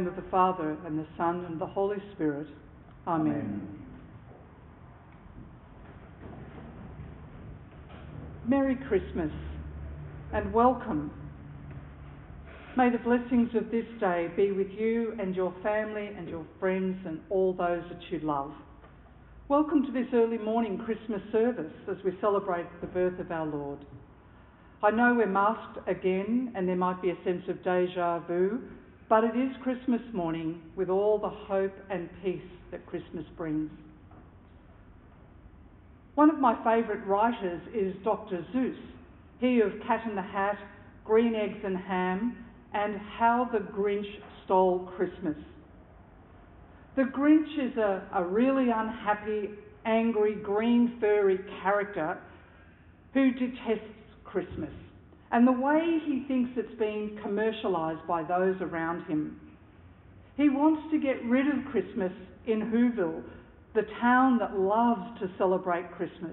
of the Father, and the Son, and the Holy Spirit. Amen. Amen. Merry Christmas and welcome. May the blessings of this day be with you and your family and your friends and all those that you love. Welcome to this early morning Christmas service as we celebrate the birth of our Lord. I know we're masked again and there might be a sense of déjà vu, but it is Christmas morning with all the hope and peace that Christmas brings. One of my favourite writers is Dr. Seuss, he of Cat in the Hat, Green Eggs and Ham, and How the Grinch Stole Christmas. The Grinch is a really unhappy, angry, green furry character who detests Christmas and the way he thinks it's being commercialised by those around him. He wants to get rid of Christmas in Whoville, the town that loves to celebrate Christmas.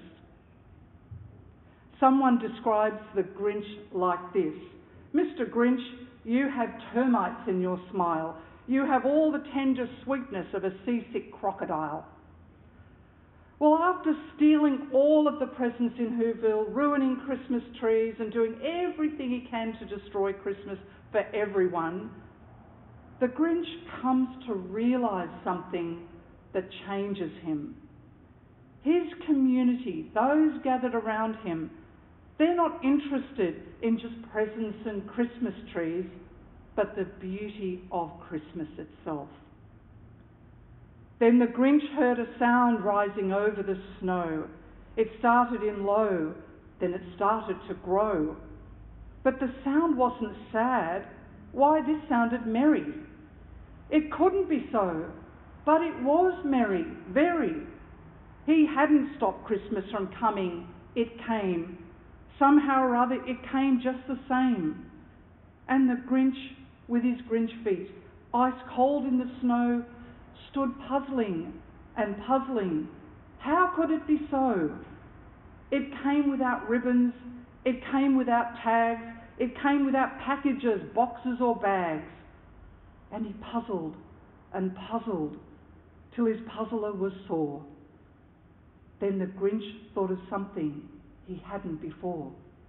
Someone describes the Grinch like this: Mr. Grinch, you have termites in your smile. You have all the tender sweetness of a seasick crocodile. Well, after stealing all of the presents in Whoville, ruining Christmas trees and doing everything he can to destroy Christmas for everyone, the Grinch comes to realise something that changes him. His community, those gathered around him, they're not interested in just presents and Christmas trees, but the beauty of Christmas itself. Then the Grinch heard a sound rising over the snow. It started in low, then it started to grow. But the sound wasn't sad. Why, this sounded merry. It couldn't be so, but it was merry, very. He hadn't stopped Christmas from coming. It came. Somehow or other, it came just the same. And the Grinch, with his Grinch feet, ice cold in the snow, stood puzzling and puzzling. How could it be so? It came without ribbons, it came without tags, it came without packages, boxes or bags. And he puzzled and puzzled till his puzzler was sore. Then the Grinch thought of something he hadn't before.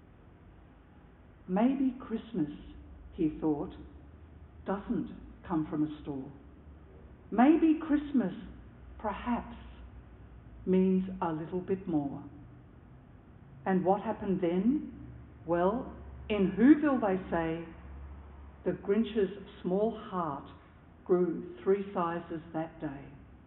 Maybe Christmas, he thought, doesn't come from a store. Maybe Christmas, perhaps, means a little bit more. And what happened then? Well, in Whoville, they say, the Grinch's small heart grew 3 sizes that day.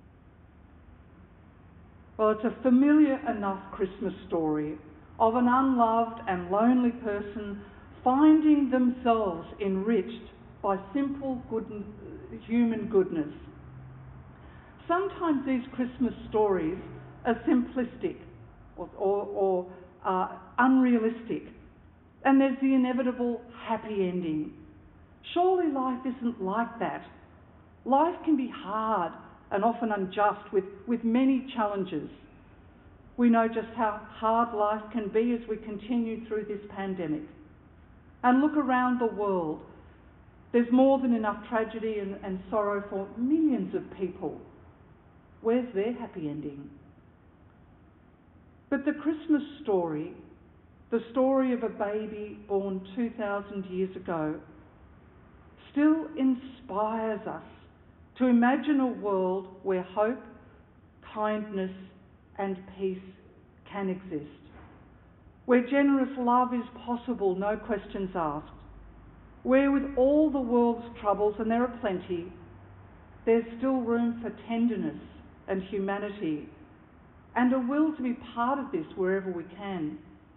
Well, it's a familiar enough Christmas story of an unloved and lonely person finding themselves enriched by simple human goodness. Sometimes these Christmas stories are simplistic or unrealistic, and there's the inevitable happy ending. Surely life isn't like that. Life can be hard and often unjust with many challenges. We know just how hard life can be as we continue through this pandemic. And look around the world. There's more than enough tragedy and sorrow for millions of people. Where's their happy ending? But the Christmas story, the story of a baby born 2,000 years ago, still inspires us to imagine a world where hope, kindness and peace can exist, where generous love is possible, no questions asked, where with all the world's troubles, and there are plenty, there's still room for tenderness and humanity and a will to be part of this wherever we can.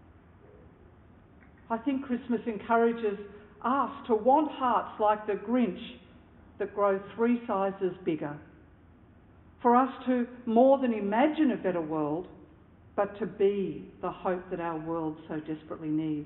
I think Christmas encourages us to want hearts like the Grinch that grow 3 sizes bigger, for us to more than imagine a better world, but to be the hope that our world so desperately needs.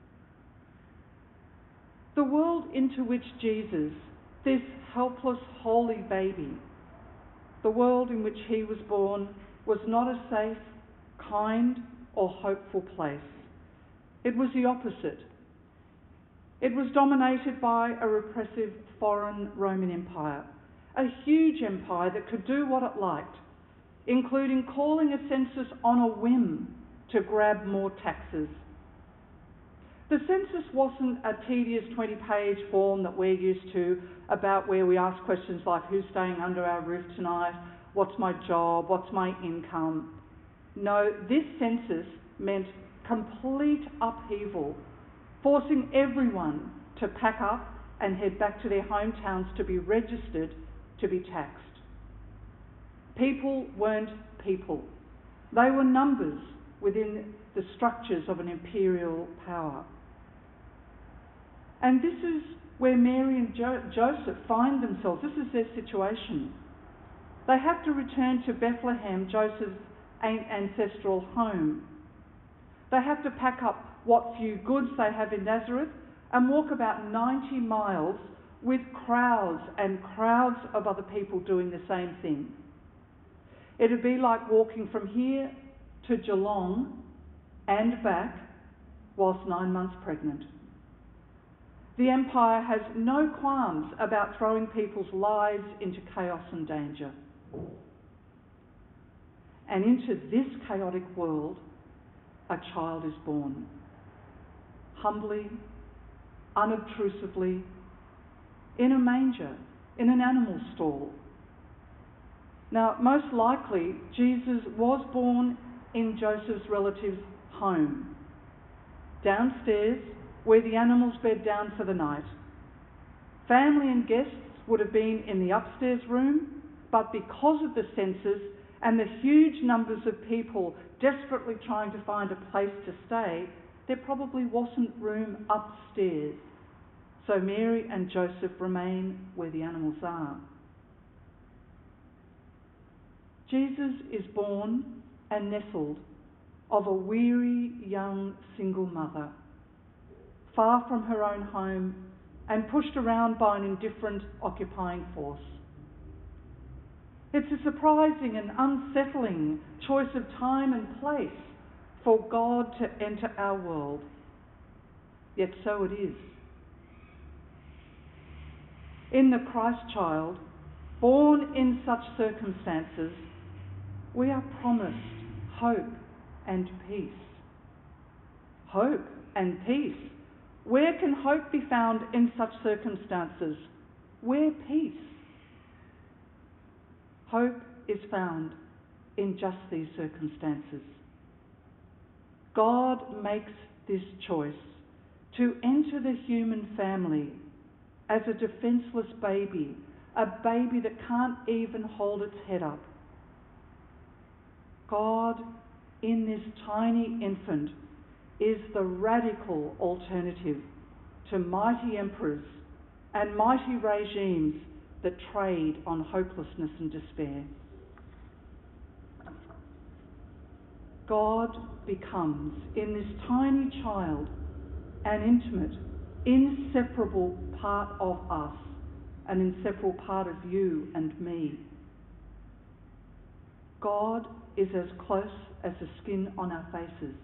The world into which Jesus, this helpless, holy baby, the world in which he was born, was not a safe, kind or hopeful place. It was the opposite. It was dominated by a repressive foreign Roman Empire, a huge empire that could do what it liked, including calling a census on a whim to grab more taxes. The census wasn't a tedious 20-page form that we're used to, about where we ask questions like who's staying under our roof tonight, what's my job, what's my income. No, this census meant complete upheaval, forcing everyone to pack up and head back to their hometowns to be registered, to be taxed. People weren't people. They were numbers within the structures of an imperial power. And this is where Mary and Joseph find themselves. This is their situation. They have to return to Bethlehem, Joseph's ancestral home. They have to pack up what few goods they have in Nazareth and walk about 90 miles with crowds and crowds of other people doing the same thing. It'd be like walking from here to Geelong and back whilst 9 months pregnant. The empire has no qualms about throwing people's lives into chaos and danger. And into this chaotic world, a child is born. Humbly, unobtrusively, in a manger, in an animal stall. Now, most likely, Jesus was born in Joseph's relative's home, downstairs, where the animals bed down for the night. Family and guests would have been in the upstairs room, but because of the census and the huge numbers of people desperately trying to find a place to stay, there probably wasn't room upstairs. So Mary and Joseph remain where the animals are. Jesus is born and nestled of a weary young single mother, far from her own home and pushed around by an indifferent occupying force. It's a surprising and unsettling choice of time and place for God to enter our world. Yet so it is. In the Christ child, born in such circumstances, we are promised hope and peace. Hope and peace. Where can hope be found in such circumstances? Where peace? Hope is found in just these circumstances. God makes this choice to enter the human family as a defenceless baby, a baby that can't even hold its head up. God, in this tiny infant, is the radical alternative to mighty emperors and mighty regimes that trade on hopelessness and despair. God becomes, in this tiny child, an intimate, inseparable part of us, an inseparable part of you and me. God is as close as the skin on our faces.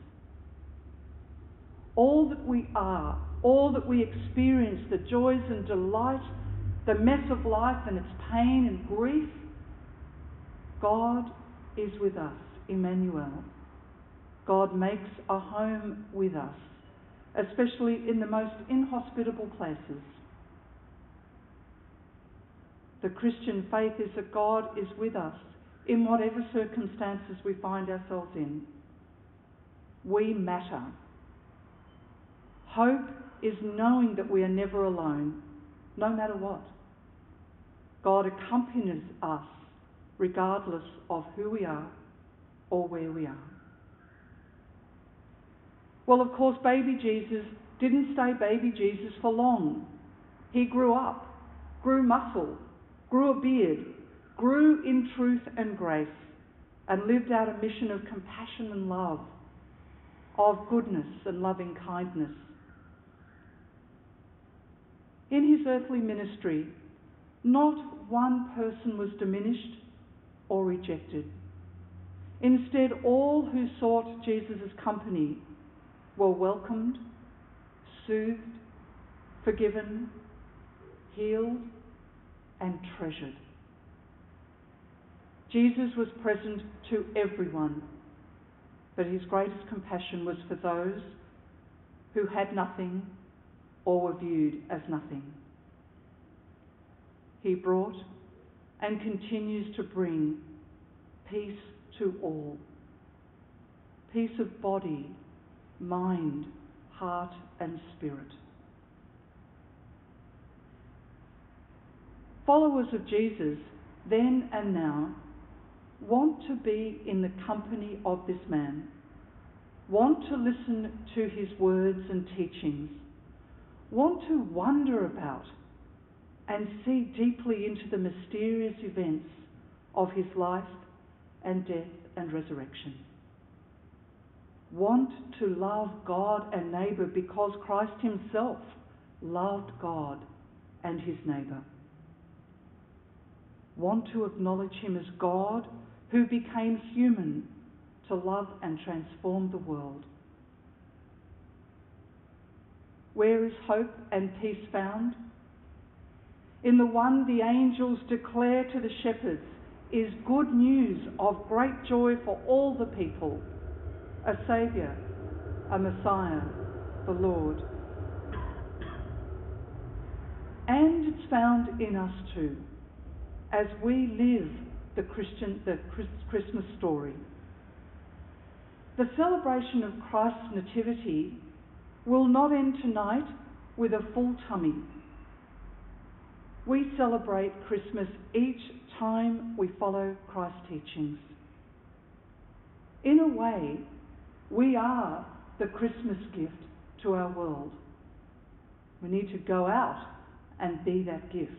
All that we are, all that we experience, the joys and delight, the mess of life and its pain and grief, God is with us, Emmanuel. God makes a home with us, especially in the most inhospitable places. The Christian faith is that God is with us in whatever circumstances we find ourselves in. We matter. Hope is knowing that we are never alone, no matter what. God accompanies us regardless of who we are or where we are. Well, of course, baby Jesus didn't stay baby Jesus for long. He grew up, grew muscle, grew a beard, grew in truth and grace, and lived out a mission of compassion and love, of goodness and loving kindness. In his earthly ministry, not one person was diminished or rejected. Instead, all who sought Jesus' company were welcomed, soothed, forgiven, healed, and treasured. Jesus was present to everyone, but his greatest compassion was for those who had nothing or were viewed as nothing. He brought and continues to bring peace to all. Peace of body, mind, heart and spirit. Followers of Jesus, then and now, want to be in the company of this man, want to listen to his words and teachings, want to wonder about and see deeply into the mysterious events of his life and death and resurrection. Want to love God and neighbour because Christ himself loved God and his neighbour. Want to acknowledge him as God who became human to love and transform the world. Where is hope and peace found? In the one the angels declare to the shepherds is good news of great joy for all the people, a Saviour, a Messiah, the Lord. And it's found in us too, as we live the Christmas story. The celebration of Christ's nativity will not end tonight with a full tummy. We celebrate Christmas each time we follow Christ's teachings. In a way, we are the Christmas gift to our world. We need to go out and be that gift.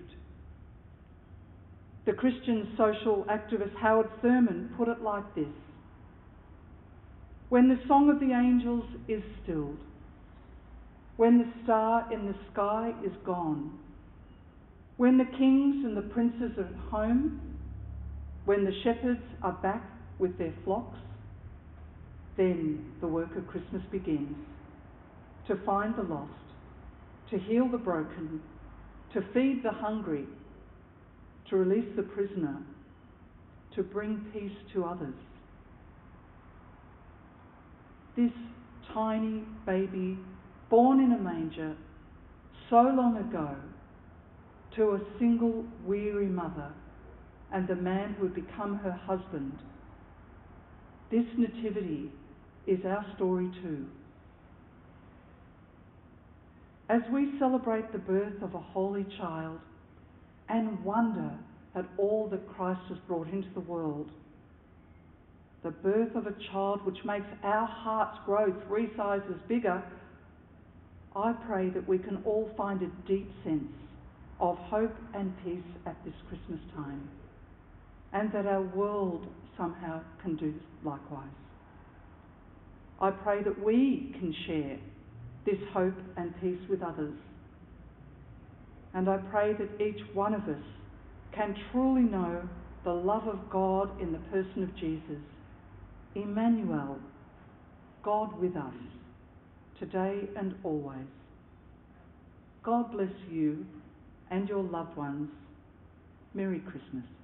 The Christian social activist Howard Thurman put it like this: when the song of the angels is stilled, when the star in the sky is gone, when the kings and the princes are at home, when the shepherds are back with their flocks, then the work of Christmas begins, to find the lost, to heal the broken, to feed the hungry, to release the prisoner, to bring peace to others. This tiny baby born in a manger so long ago to a single weary mother and the man who would become her husband, this nativity is our story too. As we celebrate the birth of a holy child and wonder at all that Christ has brought into the world, the birth of a child which makes our hearts grow 3 sizes bigger, I pray that we can all find a deep sense of hope and peace at this Christmas time, and that our world somehow can do likewise. I pray that we can share this hope and peace with others. And I pray that each one of us can truly know the love of God in the person of Jesus, Emmanuel, God with us, today and always. God bless you and your loved ones. Merry Christmas.